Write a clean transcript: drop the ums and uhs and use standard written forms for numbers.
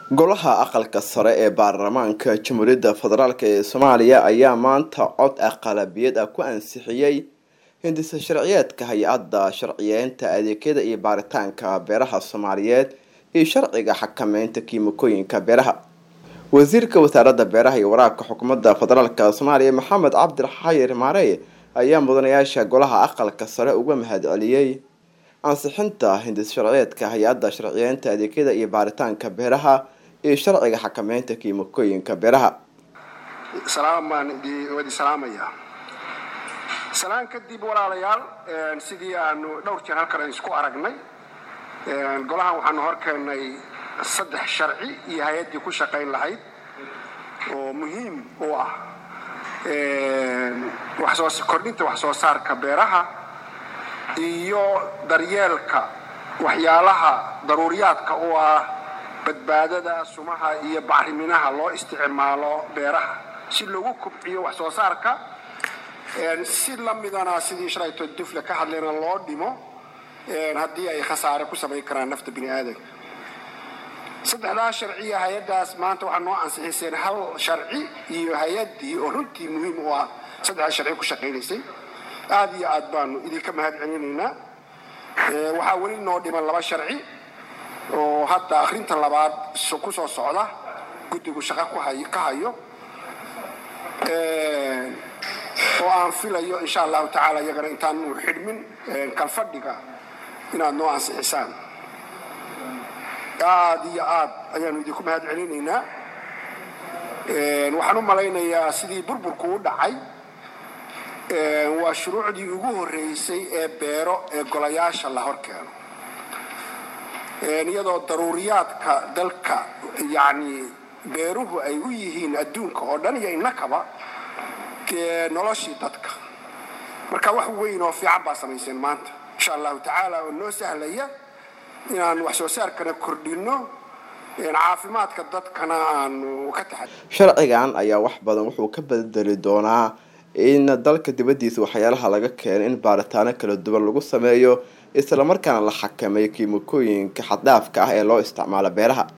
golaha aqalka sare ee baarlamaanka Jamhuuriyadda Federaalk ee Soomaaliya ayaa maanta cod aqlabiyad ah ku ansixiyay hindisa sharciyeedka hay'adda sharciyeynta adeegyada iyo baaritaanka beeraha Soomaaliyeed iyo sharciga xakameynta kiimikooyinka beeraha. Wasiirka Wasaaradda Beeraha iyo Waraabka Xukuumadda Federaalka Soomaaliya Maxamed Cabdiraxmaan Maarey ayaa mudanayaasha golaha aqalka sare uga mahadceliyay ansixinta hindisa sharciyeedka hay'adda sharciyeynta adeegyada iyo baaritaanka beeraha iyo sharciga xakameynta kiimikooyinka beeraha. salaan kadib walaalayaal sidii aanu dhowr jeer halkan isku aragnay golahan waxaanu horkeenay 3 sharci iyo hay'adii ku shaqeyn lahayd oo muhiim u ah kordhinta wax soo saarka beeraha iyo daryeelka waxyaalaha daruuriyaadka u ah badbaadada sumaha iyo bacriminaha loo isticmaalo beeraha si loogu kobciyo wax soo saarka si la midana sidii sharayto dufla ka hadlayna loo dhimo haddii ay khasaare ku sameyn karaan nafta bini'aadamka. 3 sharci hay'adaas maanta waxaa noo ansixiseen hal sharci iyo hay'adii oo runtii muhiim u ah 3 sharci ku shaqeynaysay. aad iyo aad baanu idinka mahadcelinaynaa. waxaa weli noo dhiman 2 sharci oo hadda akhrinta labaad ku soo socda guddigu shaqo ka hayo oo aan filayo insha Allah taala iyagana intaan xidhmin kalfadhiga inaad noo ansixisaan. aad iyo aad ayaanu idinku mahadcelinaynaa. waxaan u malaynayaa sidii burburku u dhacay waa shuruucdii ugu horeysay ee beero ee golayaasha la horkeeno iyadoo daruuriyaadka dalka yani beeruhu ay u yihiin adduunka oo dhan iyo innakaba noloshii dadka. marka wax weyn oo fiican baa samayseen maanta insha Allah taala oo noo sahlaya inaan wax soo saarkana kordhino caafimaadka dadkana aanu ka taxadar. sharcigan ayaa wax badan wuxuu ka bedeli doonaa in dalka dibadiisa waxyaalaha laga keeno in baaritaano kala duwan lagu sameeyo isla markaana la xakameeyo kiimikooyinka xad dhaafka ah ee loo isticmaalo beeraha.